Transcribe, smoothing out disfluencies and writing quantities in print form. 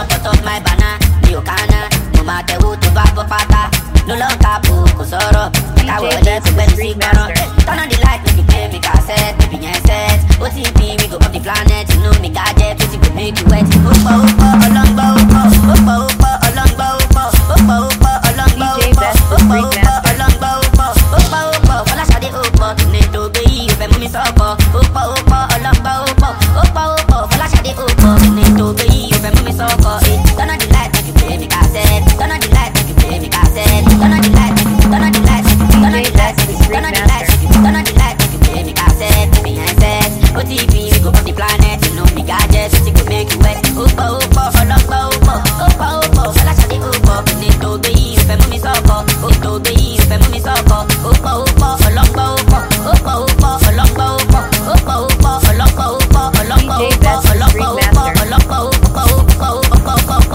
cut off my banana. You canna, no matter who to back for pata. No long capu, kusoro. I will let you when you see Goro. Turn on the light, make you play me cassette, baby and set. OTP, we go up the planet, you know me gadget, we go make you wet. Opa, opa, along bow, opa, opa, along bow, opa, opa, along bow, opa, opa, along bow, opa, opa, flash at the opa, Neto Bay, if I'm mummy sopa, opa, opa, along bow, opa, opa, flash at the opa, Neto Bay, if I'm mummy sopa. Turn on the light, make you play me cassette, turn on the light, make you play me cassette, turn on the light, turn on the light, turn on the light, turn on the light, turn on the light, make you play me cassette, baby and set. OTP, we go up the planet, you know me gadget, we go make you wet. Opa, opa, along bow, opa, opa, flash at the opa, Neto Bay, if I'm mummy sopa, Neto Bay, if I'm mummy sopa, opa,